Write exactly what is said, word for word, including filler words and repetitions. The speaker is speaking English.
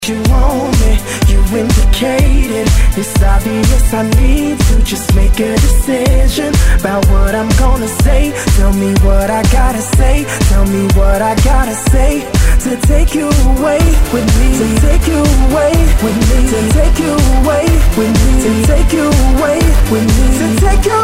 You want me, you indicated. It's obvious I need to just make a decision about what I'm gonna say. Tell me what I gotta say. Tell me what I gotta say to take you away with me. To take you away with me. To take you away with me. To take you away with me. To take you